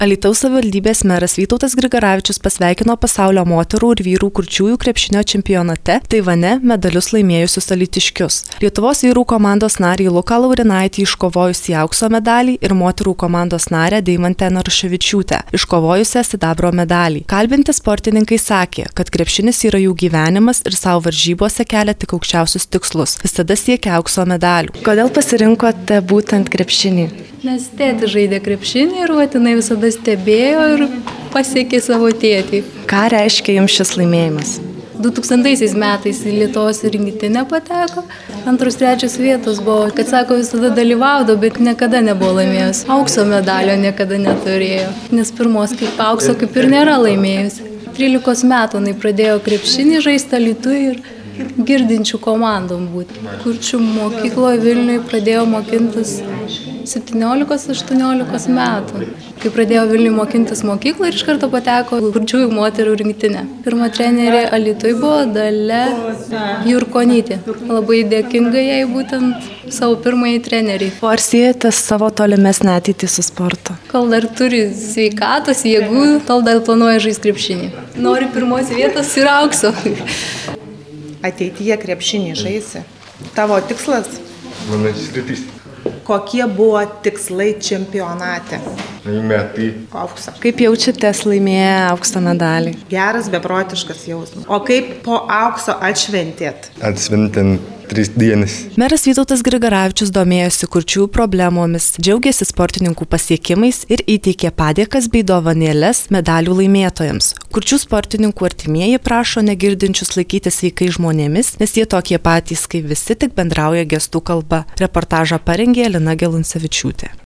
Alytaus savivaldybės meras Vytautas Grigaravičius pasveikino pasaulio moterų ir vyrų kurčiųjų krepšinio čempionate Taivane medalius laimėjusius alytiškius. Lietuvos vyrų komandos narį Luką Laurinaitį iškovojusi aukso medalį ir moterų komandos narę Deimantę Naruševičiūtę iškovojusią sidabro medalį. Kalbinti sportininkai sakė, kad krepšinis yra jų gyvenimas ir savo varžybose kelia tik aukščiausius tikslus. Visada siekia aukso medalių. Kodėl pasirinkote būtent krepšinį? Nes tėti žaidė krepšinį ir vatinai visada stebėjo ir pasiekė savo tėtį. Ką reiškia jums šis laimėjimas? 2000 metais į Lietuvos rinktinę pateko, 2-3 vietos buvo, kad sako, visada dalyvaudavo, bet niekada nebuvo laimėjęs. Aukso medalio niekada neturėjo, nes pirmos kaip aukso kaip ir nėra laimėjus. 13 metų jinai pradėjo krepšinį žaisti Alytuje ir girdinčių komandom būti. Kurčių mokykloje Vilniuje pradėjo mokintis 17-18 metų. Kai pradėjo Vilniuje mokintis mokyklą ir iš karto pateko kurčiųjų moterų rinktinę. Pirma trenerė Alytuje buvo Dalia Jurkonytė. Labai dėkinga jai būtent savo pirmąjį trenerį. O ar siejate savo tolimesnę ateitį su sportu? Kol dar turi sveikatos, jėgų, tol dar planuoja žaisti krepšinį. Nori pirmos vietos ir aukso. Ateityje krepšinį žaisi. Tavo tikslas? Mano sritis. Kokie buvo tikslai čempionate? Laimėti Auksą. Kaip jaučiatės laimėję aukso medalį? Geras, beprotiškas jausmas. O kaip po aukso atšventėt? Atšventinti 3 dienas. Meras Vytautas Grigaravičius domėjosi kurčiųjų problemomis, džiaugėsi sportininkų pasiekimais ir įteikė padėkas bei dovanėles medalių laimėtojams. Kurčių sportininkų artimieji prašo negirdinčius laikyti sveikais žmonėmis, nes jie tokie patys kaip visi, tik bendrauja gestų kalba. Reportažą parengė Lina Geluncevičiūtė.